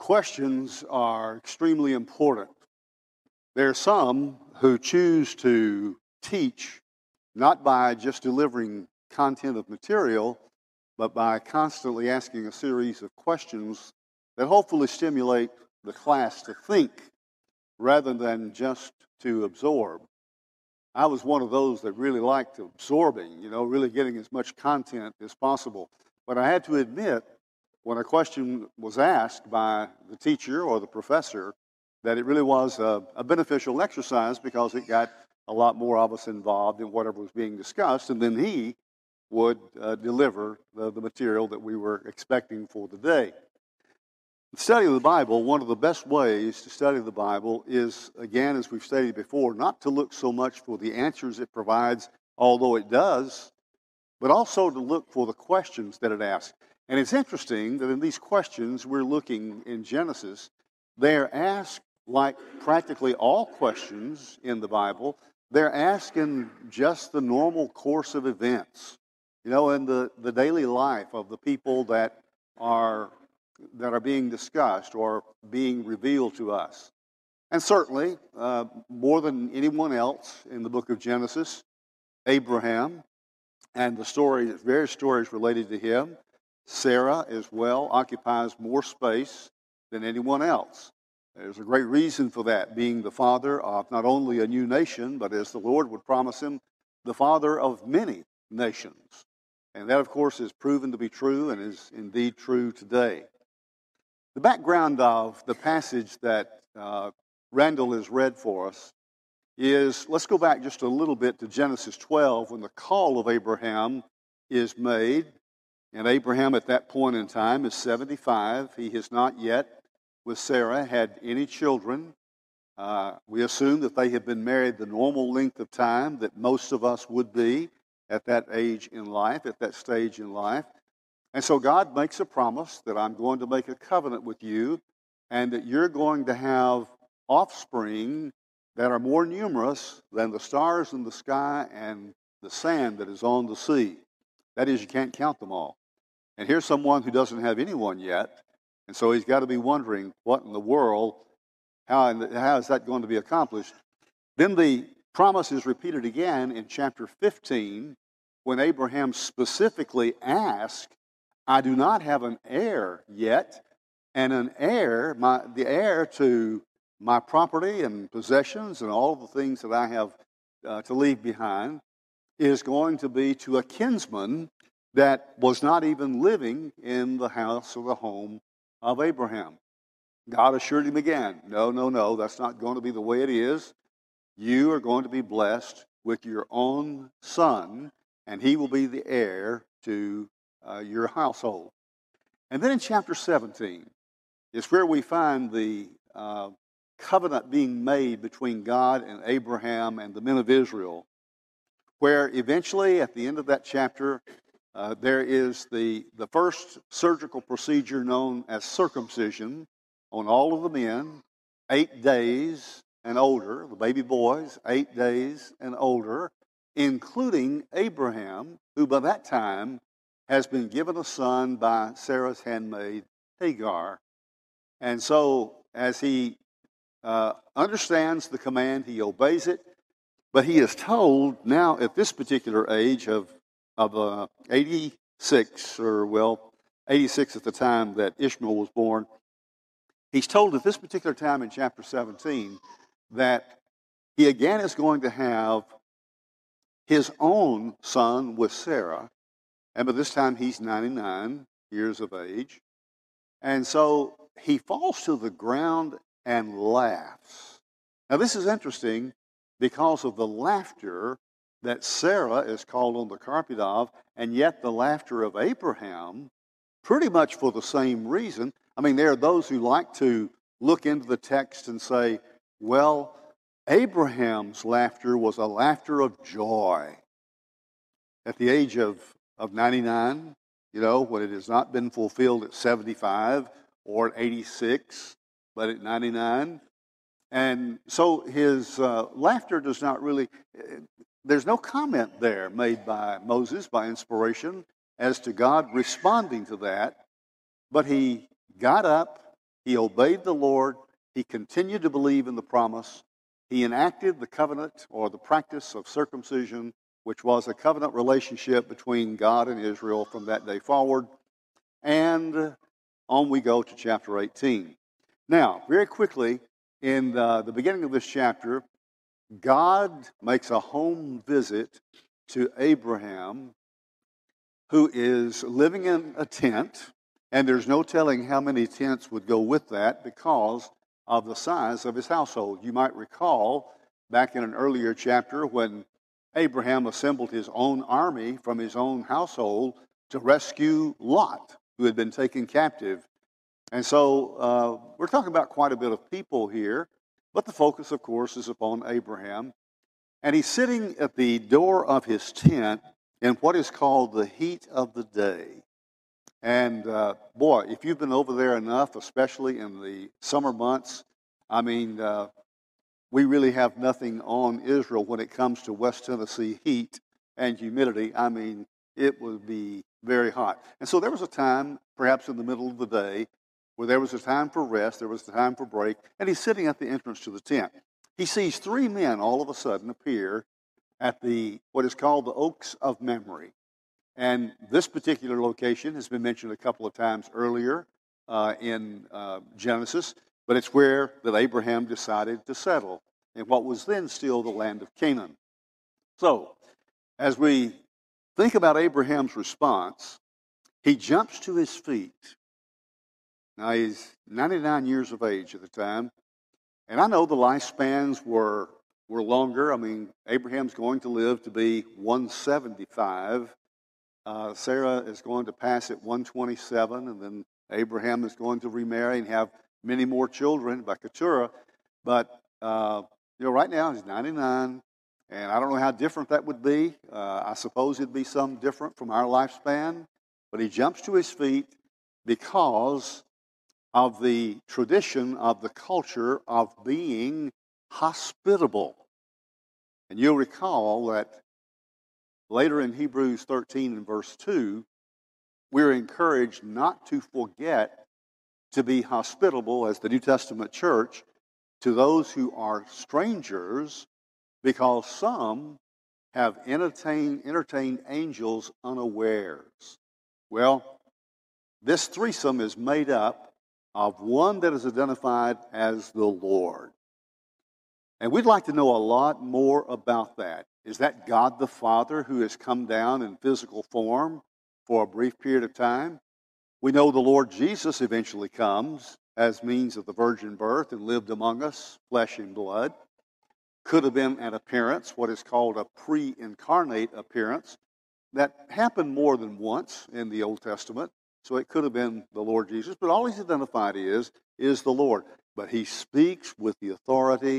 Questions are extremely important. There are some who choose to teach not by just delivering content of material, but by constantly asking a series of questions that hopefully stimulate the class to think rather than just to absorb. I was one of those that really liked absorbing, really getting as much content as possible. But I had to admit, when a question was asked by the teacher or the professor, that it really was a beneficial exercise because it got a lot more of us involved in whatever was being discussed, and then he would deliver the material that we were expecting for the day. The study of the Bible, one of the best ways to study the Bible is, again, as we've stated before, not to look so much for the answers it provides, although it does, but also to look for the questions that it asks. And it's interesting that in these questions we're looking in Genesis, they're asked like practically all questions in the Bible. They're asked in just the normal course of events, in the daily life of the people that are being discussed or being revealed to us. And certainly, more than anyone else in the book of Genesis, Abraham and the various stories related to him, Sarah as well occupies more space than anyone else. There's a great reason for that, being the father of not only a new nation, but as the Lord would promise him, the father of many nations. And that, of course, is proven to be true and is indeed true today. The background of the passage that Randall has read for us is, let's go back just a little bit to Genesis 12 when the call of Abraham is made. And Abraham at that point in time is 75. He has not yet, with Sarah, had any children. We assume that they have been married the normal length of time that most of us would be at that age in life, at that stage in life. And so God makes a promise that I'm going to make a covenant with you and that you're going to have offspring that are more numerous than the stars in the sky and the sand that is on the sea. That is, you can't count them all. And here's someone who doesn't have anyone yet, and so he's got to be wondering what in the world, how is that going to be accomplished? Then the promise is repeated again in chapter 15 when Abraham specifically asked, I do not have an heir yet, and the heir to my property and possessions and all the things that I have to leave behind is going to be to a kinsman that was not even living in the house or the home of Abraham. God assured him again, no, that's not going to be the way it is. You are going to be blessed with your own son, and he will be the heir to your household. And then in chapter 17 is where we find the covenant being made between God and Abraham and the men of Israel, where eventually at the end of that chapter, there is the first surgical procedure known as circumcision on all of the men, 8 days and older, the baby boys, 8 days and older, including Abraham, who by that time has been given a son by Sarah's handmaid, Hagar. And so as he understands the command, he obeys it, but he is told now at this particular age of 86 at the time that Ishmael was born, he's told at this particular time in chapter 17 that he again is going to have his own son with Sarah, and by this time he's 99 years of age. And so he falls to the ground and laughs. Now this is interesting because of the laughter that Sarah is called on the carpet of, and yet the laughter of Abraham, pretty much for the same reason. I mean, there are those who like to look into the text and say, well, Abraham's laughter was a laughter of joy. At the age of 99, when it has not been fulfilled at 75 or at 86, but at 99. And so his laughter does not really, there's no comment there made by Moses by inspiration as to God responding to that, but he got up He obeyed the Lord. He continued to believe in the promise. He enacted the covenant or the practice of circumcision, which was a covenant relationship between God and Israel from that day forward. And on we go to chapter 18. Now, very quickly, in the beginning of this chapter, God makes a home visit to Abraham, who is living in a tent, and there's no telling how many tents would go with that because of the size of his household. You might recall back in an earlier chapter when Abraham assembled his own army from his own household to rescue Lot, who had been taken captive. And so we're talking about quite a bit of people here, but the focus, of course, is upon Abraham. And he's sitting at the door of his tent in what is called the heat of the day. And boy, if you've been over there enough, especially in the summer months, I mean, we really have nothing on Israel when it comes to West Tennessee heat and humidity. I mean, it would be very hot. And so there was a time, perhaps in the middle of the day, where there was a time for rest, there was a time for break, and he's sitting at the entrance to the tent. He sees three men all of a sudden appear at what is called the Oaks of Mamre. And this particular location has been mentioned a couple of times earlier in Genesis, but it's where that Abraham decided to settle in what was then still the land of Canaan. So, as we think about Abraham's response, he jumps to his feet. Now, he's 99 years of age at the time, and I know the lifespans were longer. I mean, Abraham's going to live to be 175. Sarah is going to pass at 127, and then Abraham is going to remarry and have many more children by Keturah. But, right now he's 99, and I don't know how different that would be. I suppose it'd be some different from our lifespan. But he jumps to his feet because of the tradition of the culture of being hospitable. And you'll recall that later in Hebrews 13 and verse 2, we're encouraged not to forget to be hospitable as the New Testament church to those who are strangers, because some have entertained angels unawares. Well, this threesome is made up of one that is identified as the Lord. And we'd like to know a lot more about that. Is that God the Father who has come down in physical form for a brief period of time? We know the Lord Jesus eventually comes as means of the virgin birth and lived among us, flesh and blood. Could have been an appearance, what is called a pre-incarnate appearance, that happened more than once in the Old Testament. So it could have been the Lord Jesus, but all he's identified is the Lord. But he speaks with the authority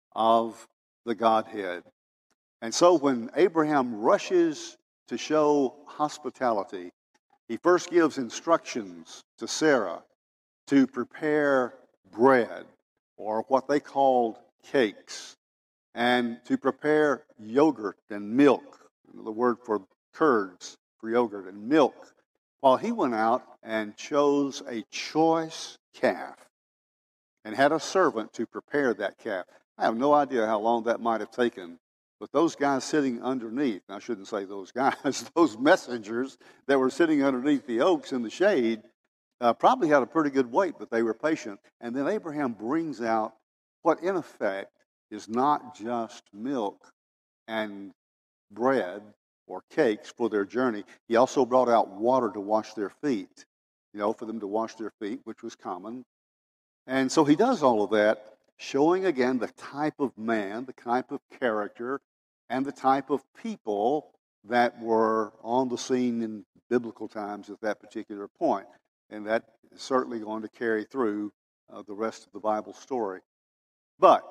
of the Godhead. And so when Abraham rushes to show hospitality, he first gives instructions to Sarah to prepare bread, or what they called cakes, and to prepare yogurt and milk, the word for curds for yogurt and milk, while he went out and chose a choice calf and had a servant to prepare that calf. I have no idea how long that might have taken, but those guys sitting underneath, and I shouldn't say those guys, those messengers that were sitting underneath the oaks in the shade, probably had a pretty good wait, but they were patient. And then Abraham brings out what in effect is not just milk and bread or cakes for their journey. He also brought out water to wash their feet, for them to wash their feet, which was common. And so he does all of that, showing again the type of man, the type of character, and the type of people that were on the scene in biblical times at that particular point. And that is certainly going to carry through the rest of the Bible story. But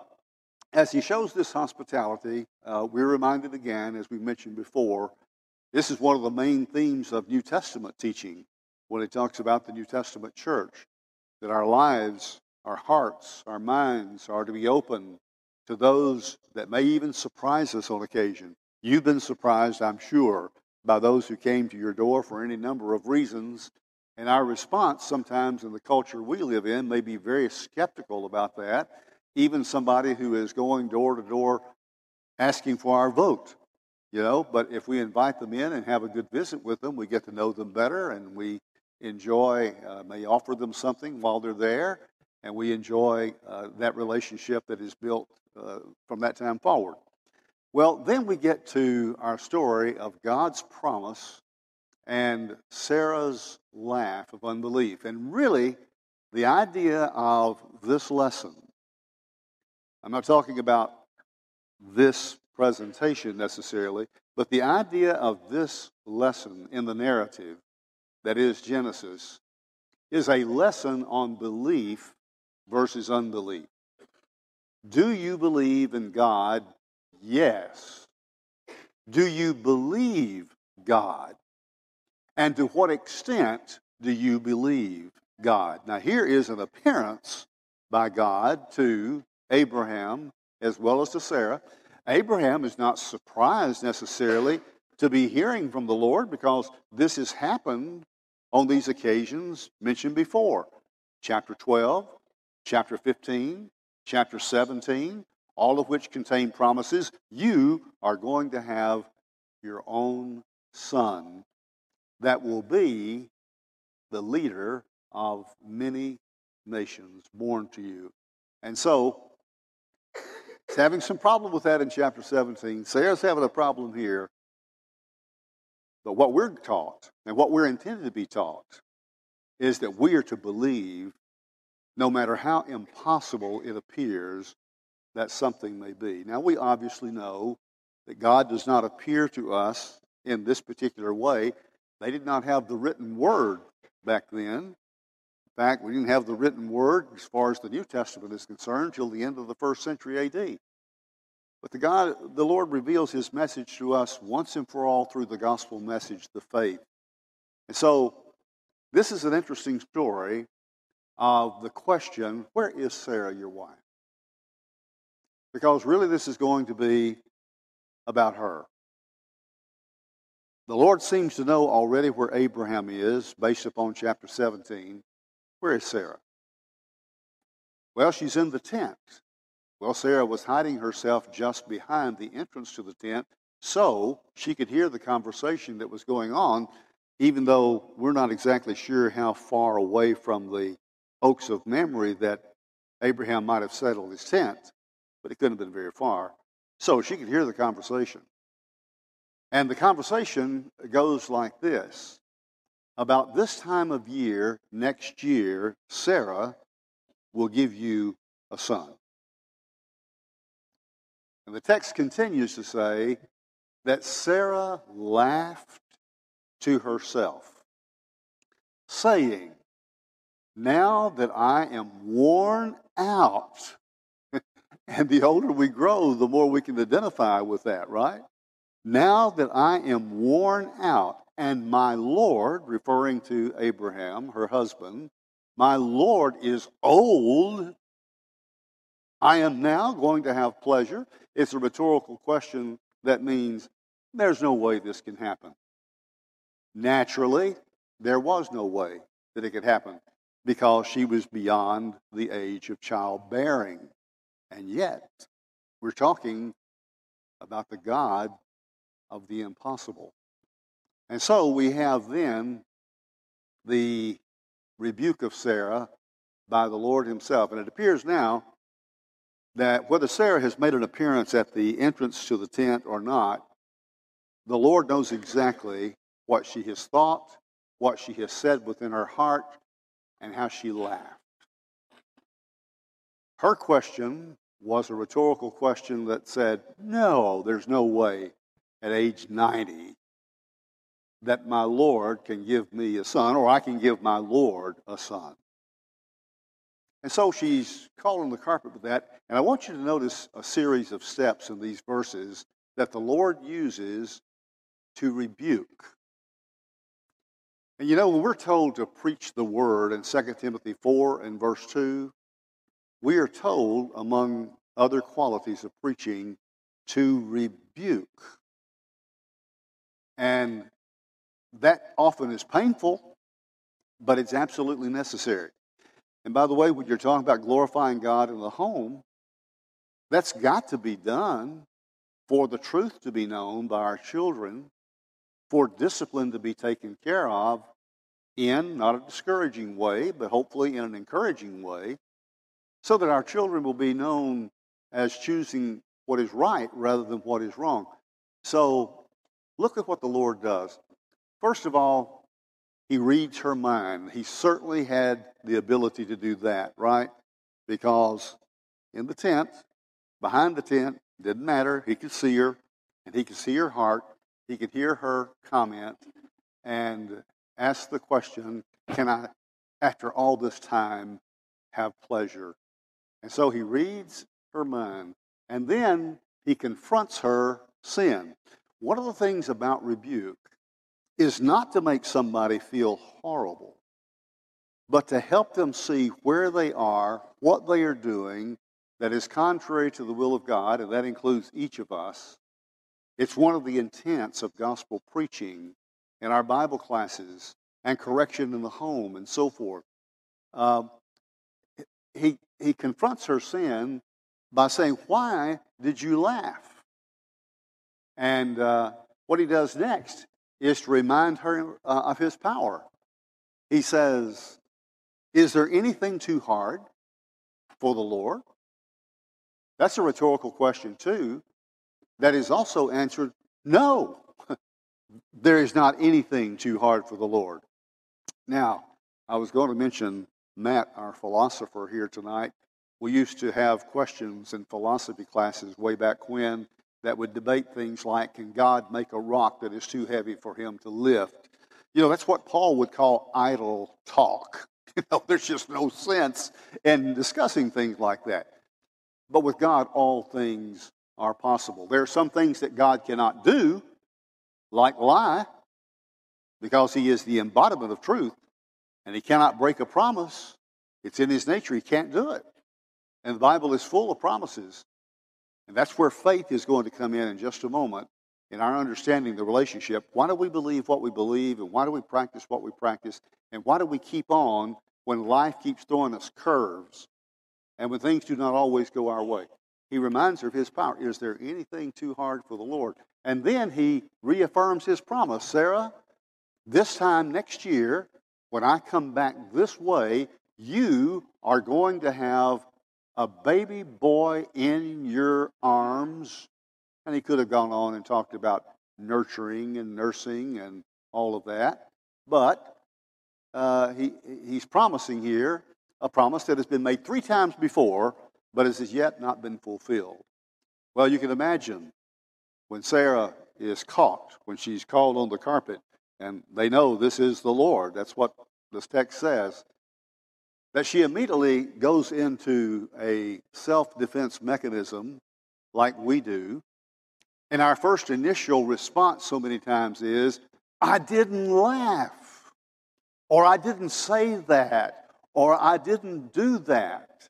as he shows this hospitality, we're reminded again, as we mentioned before, this is one of the main themes of New Testament teaching when it talks about the New Testament church, that our lives, our hearts, our minds are to be open to those that may even surprise us on occasion. You've been surprised, I'm sure, by those who came to your door for any number of reasons, And our response sometimes in the culture we live in may be very skeptical about that. Even somebody who is going door to door asking for our vote, But if we invite them in and have a good visit with them, we get to know them better, and we enjoy, may offer them something while they're there, and we enjoy that relationship that is built from that time forward. Well, then we get to our story of God's promise and Sarah's laugh of unbelief. And really, the idea of this lesson, I'm not talking about this presentation necessarily, but the idea of this lesson in the narrative, that is Genesis, is a lesson on belief versus unbelief. Do you believe in God? Yes. Do you believe God? And to what extent do you believe God? Now, here is an appearance by God to Abraham as well as to Sarah. Abraham is not surprised necessarily to be hearing from the Lord because this has happened on these occasions mentioned before. Chapter 12, chapter 15, chapter 17, all of which contain promises. You are going to have your own son that will be the leader of many nations born to you. And so, he's having some problem with that in chapter 17. Sarah's having a problem here. But what we're taught, and what we're intended to be taught, is that we are to believe, no matter how impossible it appears, that something may be. Now, we obviously know that God does not appear to us in this particular way. They did not have the written word back then. In fact, we didn't have the written word as far as the New Testament is concerned till the end of the first century A.D. But the Lord reveals his message to us once and for all through the gospel message, the faith. And so, this is an interesting story of the question, where is Sarah, your wife? Because really this is going to be about her. The Lord seems to know already where Abraham is, based upon chapter 17. Where is Sarah? Well, she's in the tent. Well, Sarah was hiding herself just behind the entrance to the tent so she could hear the conversation that was going on, even though we're not exactly sure how far away from the oaks of Mamre that Abraham might have settled his tent, but it couldn't have been very far. So she could hear the conversation. And the conversation goes like this. About this time of year, next year, Sarah will give you a son. And the text continues to say that Sarah laughed to herself, saying, now that I am worn out, and the older we grow, the more we can identify with that, right? Now that I am worn out, and my Lord, referring to Abraham, her husband, my Lord is old, I am now going to have pleasure. It's a rhetorical question that means there's no way this can happen. Naturally, there was no way that it could happen because she was beyond the age of childbearing. And yet, we're talking about the God of the impossible. And so we have then the rebuke of Sarah by the Lord himself. And it appears now that whether Sarah has made an appearance at the entrance to the tent or not, the Lord knows exactly what she has thought, what she has said within her heart, and how she laughed. Her question was a rhetorical question that said, no, there's no way at age 90 that my Lord can give me a son, or I can give my Lord a son. And so she's calling the carpet with that. And I want you to notice a series of steps in these verses that the Lord uses to rebuke. And when we're told to preach the word in 2 Timothy 4 and verse 2, we are told, among other qualities of preaching, to rebuke. And that often is painful but it's absolutely necessary. And by the way, when you're talking about glorifying God in the home, that's got to be done for the truth to be known by our children, for discipline to be taken care of in not a discouraging way, but hopefully in an encouraging way, so that our children will be known as choosing what is right rather than what is wrong. So look at what the Lord does. First of all, he reads her mind. He certainly had the ability to do that, right? Because in the tent, behind the tent, didn't matter. He could see her, and he could see her heart. He could hear her comment and ask the question, can I, after all this time, have pleasure? And so he reads her mind, and then he confronts her sin. One of the things about rebuke is not to make somebody feel horrible, but to help them see where they are, what they are doing that is contrary to the will of God, and that includes each of us. It's one of the intents of gospel preaching in our Bible classes and correction in the home and so forth. He confronts her sin by saying, why did you laugh? And what he does next is to remind her of his power. He says, is there anything too hard for the Lord? That's a rhetorical question too, that is also answered, no, there is not anything too hard for the Lord. Now, I was going to mention Matt, our philosopher here tonight. We used to have questions in philosophy classes way back when that would debate things like, can God make a rock that is too heavy for him to lift? You know, that's what Paul would call idle talk. You know, there's just no sense in discussing things like that. But with God, all things are possible. There are some things that God cannot do, like lie, because he is the embodiment of truth, and he cannot break a promise. It's in his nature. He can't do it. And the Bible is full of promises. And that's where faith is going to come in just a moment, in our understanding the relationship. Why do we believe what we believe, and why do we practice what we practice, and why do we keep on when life keeps throwing us curves and when things do not always go our way? He reminds her of his power. Is there anything too hard for the Lord? And then he reaffirms his promise. Sarah, this time next year, when I come back this way, you are going to have a baby boy in your arms. And he could have gone on and talked about nurturing and nursing and all of that. But he's promising here a promise that has been made 3 times before, but has as yet not been fulfilled. Well, you can imagine when Sarah is caught, when she's called on the carpet, and they know this is the Lord. That's what this text says. That she immediately goes into a self-defense mechanism like we do. And our first initial response so many times is, I didn't laugh, or I didn't say that, or I didn't do that.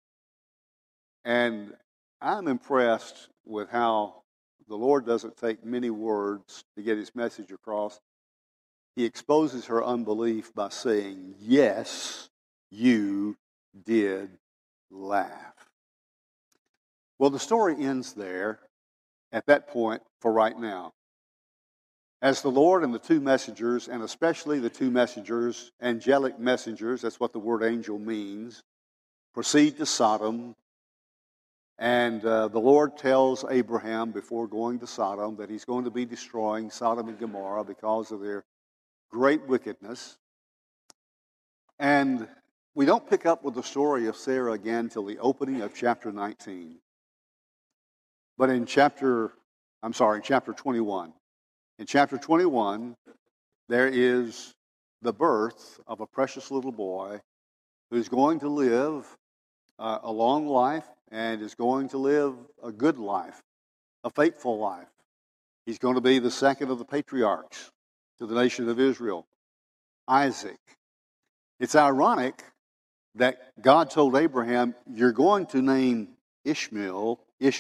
And I'm impressed with how the Lord doesn't take many words to get his message across. He exposes her unbelief by saying, yes, you did laugh. Well, the story ends there at that point for right now. As the Lord and the 2 messengers, and especially the 2 messengers, angelic messengers, that's what the word angel means, proceed to Sodom. And the Lord tells Abraham before going to Sodom that he's going to be destroying Sodom and Gomorrah because of their great wickedness. And we don't pick up with the story of Sarah again till the opening of chapter 19. But in chapter 21. In chapter 21, there is the birth of a precious little boy who's going to live a long life and is going to live a good life, a faithful life. He's going to be the second of the patriarchs to the nation of Israel, Isaac. It's ironic that God told Abraham, you're going to name Ishmael,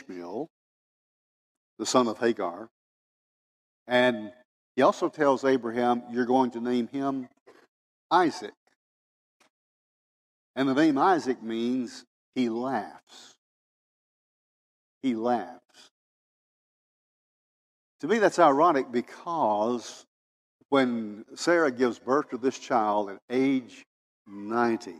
the son of Hagar. And he also tells Abraham, you're going to name him Isaac. And the name Isaac means he laughs. He laughs. To me, that's ironic because when Sarah gives birth to this child at age 90,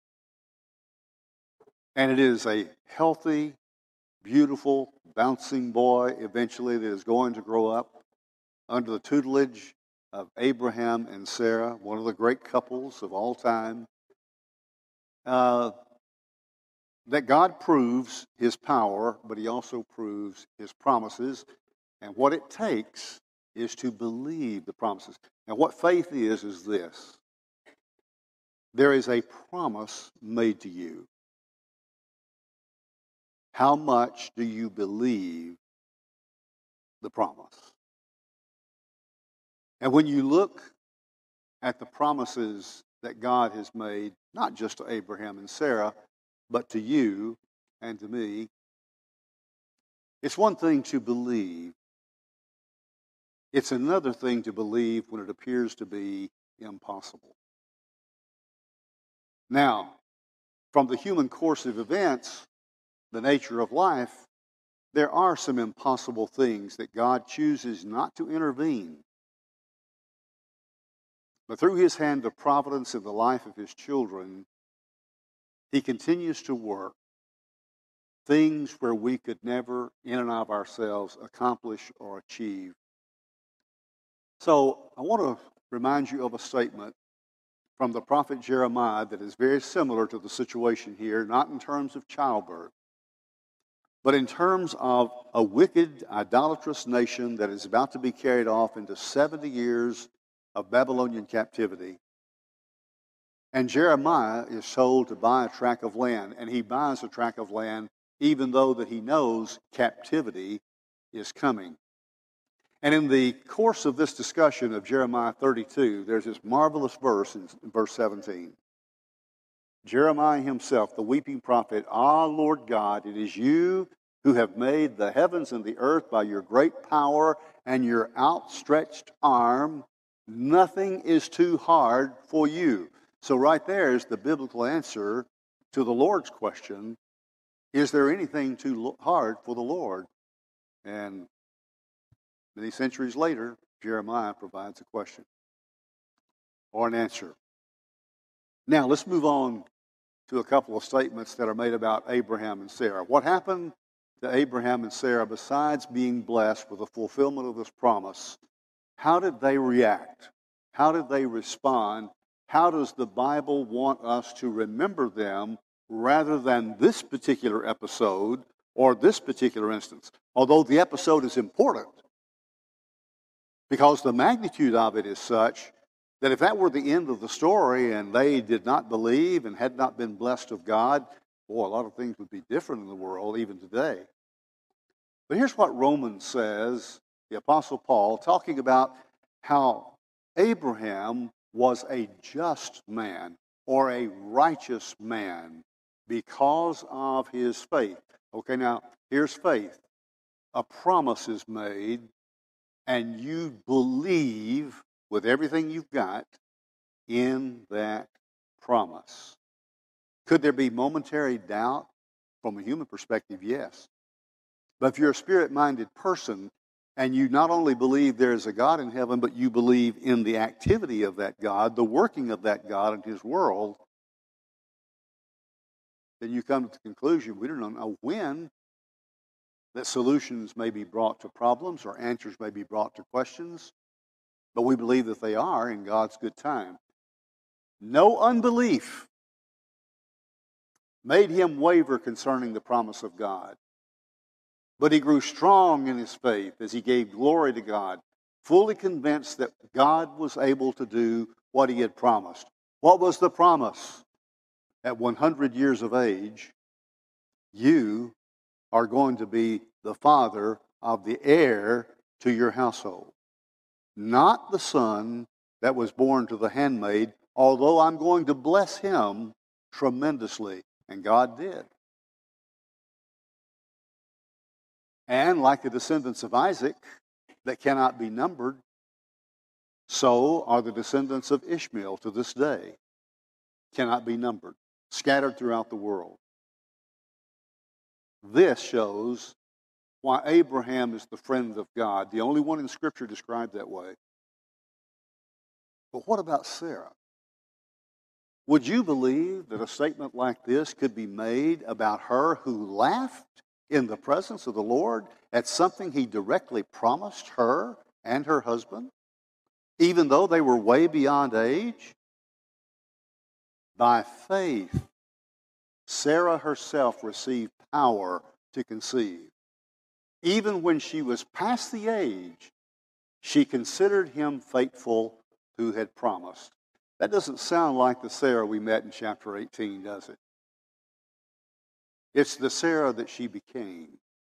and it is a healthy, beautiful, bouncing boy eventually that is going to grow up under the tutelage of Abraham and Sarah, one of the great couples of all time, that God proves his power, but he also proves his promises. And what it takes is to believe the promises. Now, what faith is this. There is a promise made to you. How much do you believe the promise? And when you look at the promises that God has made, not just to Abraham and Sarah, but to you and to me, it's one thing to believe. It's another thing to believe when it appears to be impossible. Now, from the human course of events, the nature of life, there are some impossible things that God chooses not to intervene. But through his hand of providence in the life of his children, he continues to work things where we could never, in and of ourselves, accomplish or achieve. So I want to remind you of a statement from the prophet Jeremiah that is very similar to the situation here, not in terms of childbirth, but in terms of a wicked, idolatrous nation that is about to be carried off into 70 years of Babylonian captivity. And Jeremiah is told to buy a tract of land, and he buys a tract of land even though that he knows captivity is coming. And in the course of this discussion of Jeremiah 32, there's this marvelous verse in verse 17. Jeremiah himself, the weeping prophet, "Ah, Lord God, it is you who have made the heavens and the earth by your great power and your outstretched arm. Nothing is too hard for you." So right there is the biblical answer to the Lord's question, is there anything too hard for the Lord? And many centuries later, Jeremiah provides a question or an answer. Now, let's move on to a couple of statements that are made about Abraham and Sarah. What happened to Abraham and Sarah besides being blessed with the fulfillment of this promise? How did they react? How did they respond? How does the Bible want us to remember them rather than this particular episode or this particular instance? Although the episode is important, because the magnitude of it is such that if that were the end of the story and they did not believe and had not been blessed of God, boy, a lot of things would be different in the world even today. But here's what Romans says, the Apostle Paul, talking about how Abraham was a just man or a righteous man because of his faith. Okay, now, here's faith. A promise is made, and you believe with everything you've got in that promise. Could there be momentary doubt? From a human perspective, yes. But if you're a spirit-minded person and you not only believe there is a God in heaven, but you believe in the activity of that God, the working of that God in his world, then you come to the conclusion, we don't know when that solutions may be brought to problems or answers may be brought to questions, but we believe that they are in God's good time. No unbelief made him waver concerning the promise of God. But he grew strong in his faith as he gave glory to God, fully convinced that God was able to do what he had promised. What was the promise? At 100 years of age, you are going to be the father of the heir to your household. Not the son that was born to the handmaid, although I'm going to bless him tremendously. And God did. And like the descendants of Isaac that cannot be numbered, so are the descendants of Ishmael to this day, cannot be numbered. scattered throughout the world. This shows why Abraham is the friend of God, the only one in Scripture described that way. But what about Sarah? Would you believe that a statement like this could be made about her who laughed in the presence of the Lord at something he directly promised her and her husband, even though they were way beyond age? By faith, Sarah herself received power to conceive. Even when she was past the age, she considered him faithful who had promised. That doesn't sound like the Sarah we met in chapter 18, does it? It's the Sarah that she became.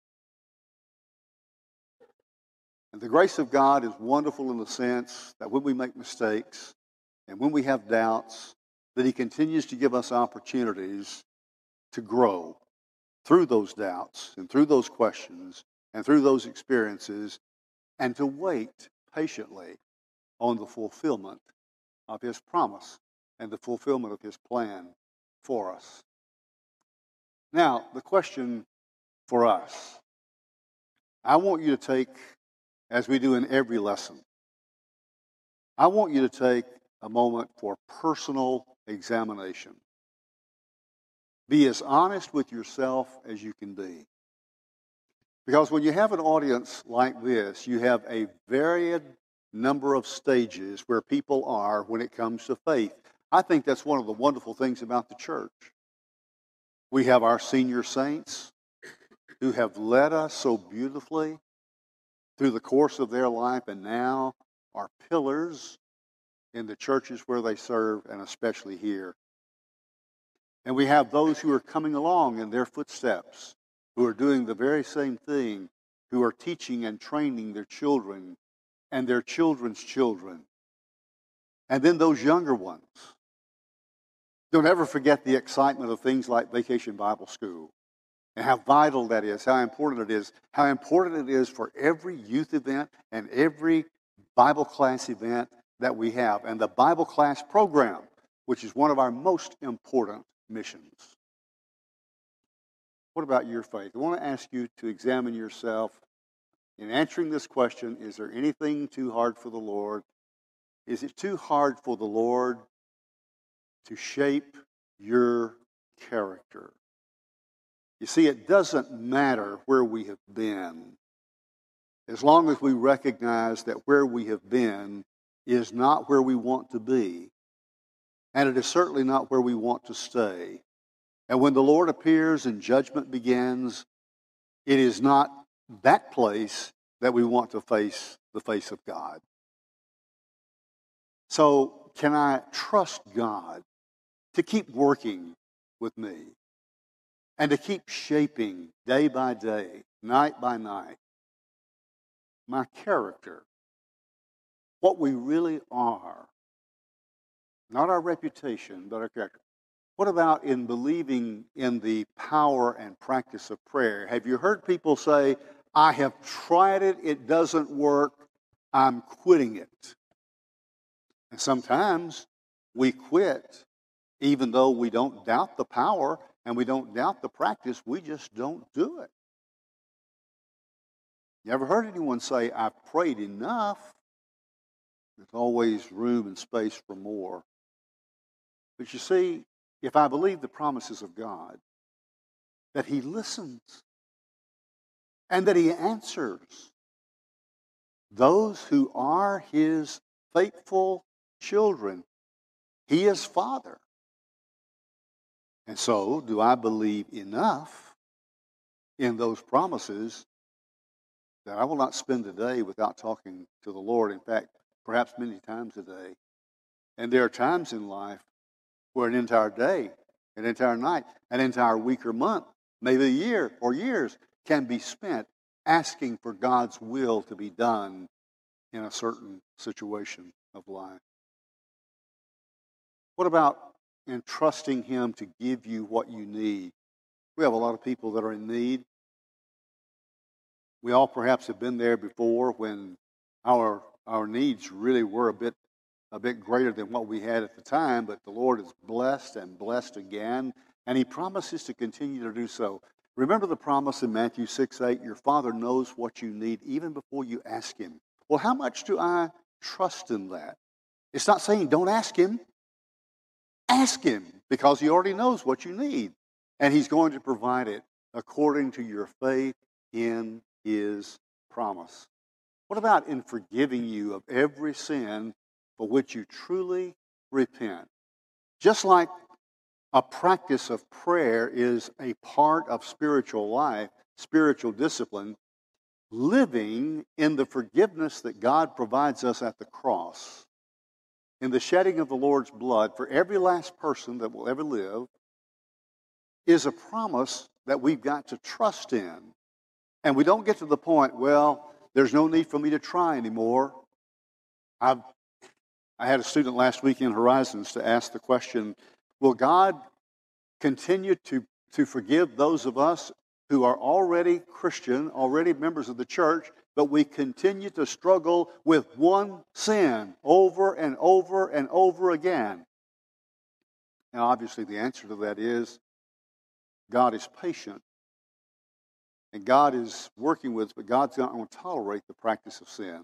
And the grace of God is wonderful in the sense that when we make mistakes and when we have doubts, that he continues to give us opportunities to grow through those doubts and through those questions and through those experiences, and to wait patiently on the fulfillment of his promise and the fulfillment of his plan for us. Now, the question for us, I want you to take, as we do in every lesson, I want you to take a moment for personal examination. Be as honest with yourself as you can be. Because when you have an audience like this, you have a varied number of stages where people are when it comes to faith. I think that's one of the wonderful things about the church. We have our senior saints who have led us so beautifully through the course of their life and now are pillars in the churches where they serve, and especially here. And we have those who are coming along in their footsteps, who are doing the very same thing, who are teaching and training their children and their children's children. And then those younger ones. Don't ever forget the excitement of things like Vacation Bible School and how vital that is, how important it is for every youth event and every Bible class event that we have, and the Bible class program, which is one of our most important missions. What about your faith? I want to ask you to examine yourself in answering this question. Is there anything too hard for the Lord? Is it too hard for the Lord to shape your character? You see, it doesn't matter where we have been, as long as we recognize that where we have been is not where we want to be, and it is certainly not where we want to stay. And when the Lord appears and judgment begins, it is not that place that we want to face the face of God. So, can I trust God to keep working with me and to keep shaping day by day, night by night, my character, what we really are, not our reputation, but our character? What about in believing in the power and practice of prayer? Have you heard people say, I have tried it, it doesn't work, I'm quitting it? And sometimes we quit even though we don't doubt the power and we don't doubt the practice, we just don't do it. You ever heard anyone say, I've prayed enough? There's always room and space for more. But you see, if I believe the promises of God, that he listens and that he answers those who are his faithful children, he is Father. And so, do I believe enough in those promises that I will not spend a day without talking to the Lord? In fact, perhaps many times a day. And there are times in life where an entire day, an entire night, an entire week or month, maybe a year or years, can be spent asking for God's will to be done in a certain situation of life. What about entrusting him to give you what you need? We have a lot of people that are in need. We all perhaps have been there before when our needs really were a bit a bit greater than what we had at the time, but the Lord is blessed and blessed again, and He promises to continue to do so. Remember the promise in Matthew 6:8, your Father knows what you need even before you ask Him. Well, how much do I trust in that? It's not saying don't ask Him. Ask Him, because He already knows what you need, and He's going to provide it according to your faith in His promise. What about in forgiving you of every sin for which you truly repent? Just like a practice of prayer is a part of spiritual life, spiritual discipline, living in the forgiveness that God provides us at the cross, in the shedding of the Lord's blood for every last person that will ever live, is a promise that we've got to trust in. And we don't get to the point, well, there's no need for me to try anymore. I had a student last week in Horizons to ask the question, will God continue to forgive those of us who are already Christian, already members of the church, but we continue to struggle with one sin over and over and over again? Now, obviously, the answer to that is God is patient, and God is working with us, but God's not going to tolerate the practice of sin.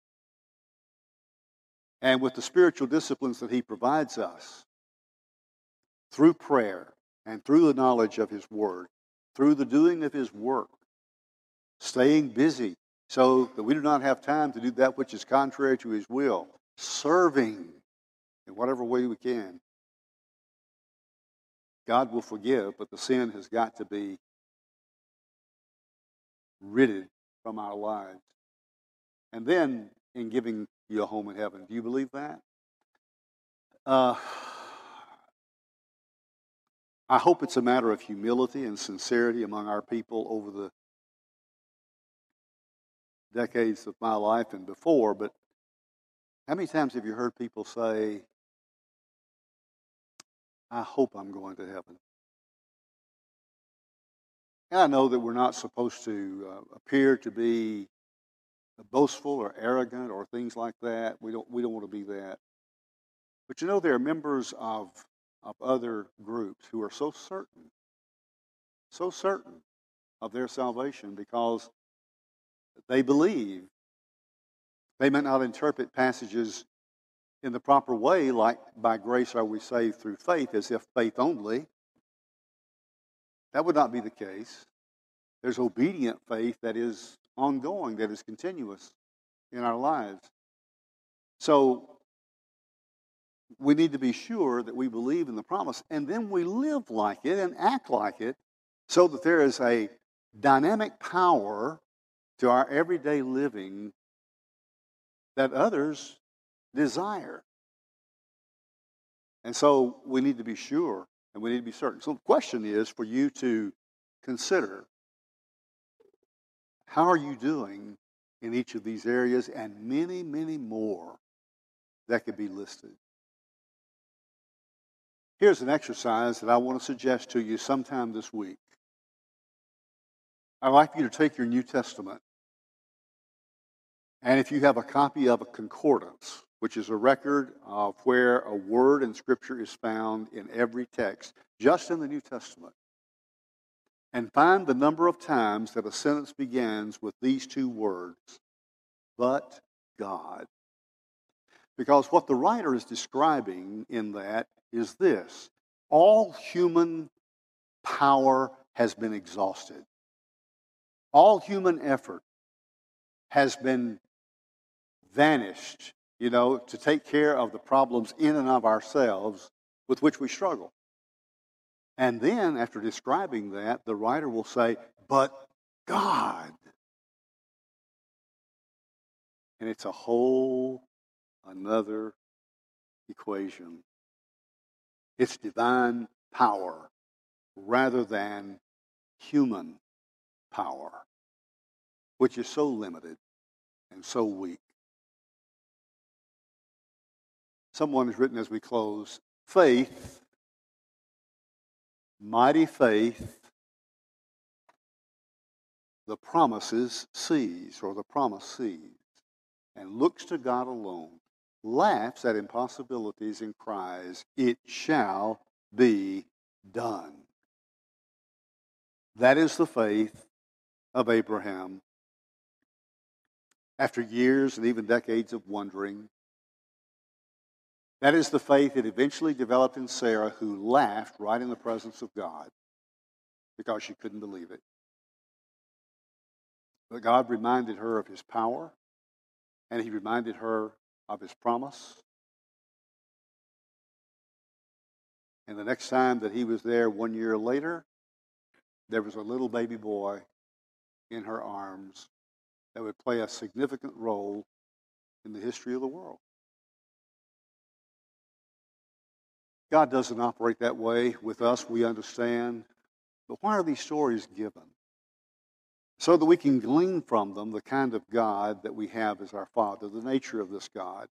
And with the spiritual disciplines that He provides us, through prayer and through the knowledge of His Word, through the doing of His work, staying busy so that we do not have time to do that which is contrary to His will, serving in whatever way we can, God will forgive, but the sin has got to be ridded from our lives. And then in giving you a home in heaven. Do you believe that? I hope it's a matter of humility and sincerity among our people over the decades of my life and before, but how many times have you heard people say, I hope I'm going to heaven? And I know that we're not supposed to appear to be boastful or arrogant or things like that. We don't want to be that. But you know, there are members of other groups who are so certain of their salvation because they believe. They may not interpret passages in the proper way, like by grace are we saved through faith, as if faith only. That would not be the case. There's obedient faith that is ongoing, that is continuous in our lives. So we need to be sure that we believe in the promise, and then we live like it and act like it so that there is a dynamic power to our everyday living that others desire. And so we need to be sure and we need to be certain. So the question is for you to consider, how are you doing in each of these areas and many, many more that could be listed? Here's an exercise that I want to suggest to you sometime this week. I'd like you to take your New Testament, and if you have a copy of a concordance, which is a record of where a word in Scripture is found in every text, just in the New Testament, and find the number of times that a sentence begins with these two words, but God. Because what the writer is describing in that is this: all human power has been exhausted. All human effort has been vanished, to take care of the problems in and of ourselves with which we struggle. And then, after describing that, the writer will say, but God. And it's a whole another equation. It's divine power rather than human power, which is so limited and so weak. Someone has written as we close, faith, mighty faith, the promises sees, or the promise sees, and looks to God alone, laughs at impossibilities and cries, "It shall be done." That is the faith of Abraham. After years and even decades of wondering, that is the faith that eventually developed in Sarah, who laughed right in the presence of God because she couldn't believe it. But God reminded her of his power, and he reminded her of his promise. And the next time that he was there 1 year later, there was a little baby boy in her arms that would play a significant role in the history of the world. God doesn't operate that way with us, we understand. But why are these stories given? So that we can glean from them the kind of God that we have as our Father, the nature of this God.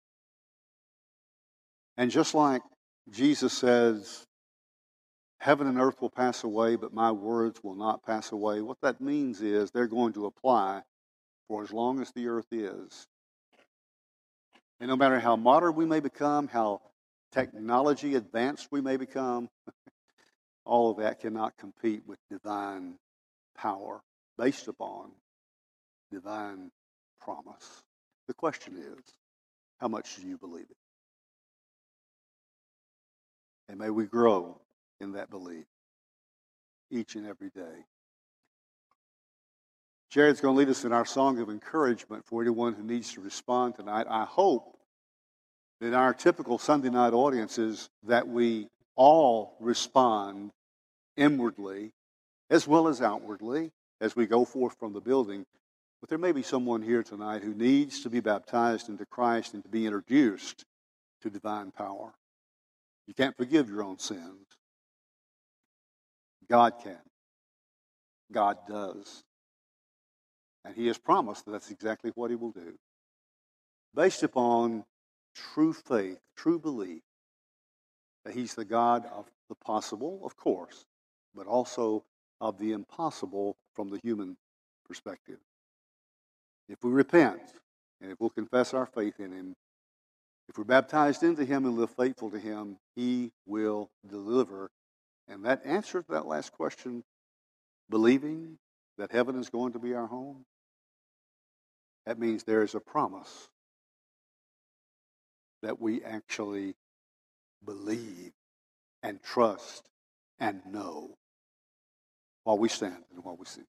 And just like Jesus says, heaven and earth will pass away, but my words will not pass away, what that means is they're going to apply for as long as the earth is. And no matter how modern we may become, how technology advanced we may become, all of that cannot compete with divine power based upon divine promise. The question is, how much do you believe it? And may we grow in that belief each and every day. Jared's going to lead us in our song of encouragement for anyone who needs to respond tonight. I hope that in our typical Sunday night audiences that we all respond inwardly as well as outwardly as we go forth from the building. But there may be someone here tonight who needs to be baptized into Christ and to be introduced to divine power. You can't forgive your own sins. God can. God does. And he has promised that that's exactly what he will do. Based upon true faith, true belief, that he's the God of the possible, of course, but also of the impossible from the human perspective. If we repent, and if we'll confess our faith in him, if we're baptized into him and live faithful to him, he will deliver. And that answer to that last question, believing that heaven is going to be our home, that means there is a promise that we actually believe and trust and know while we stand and while we sing.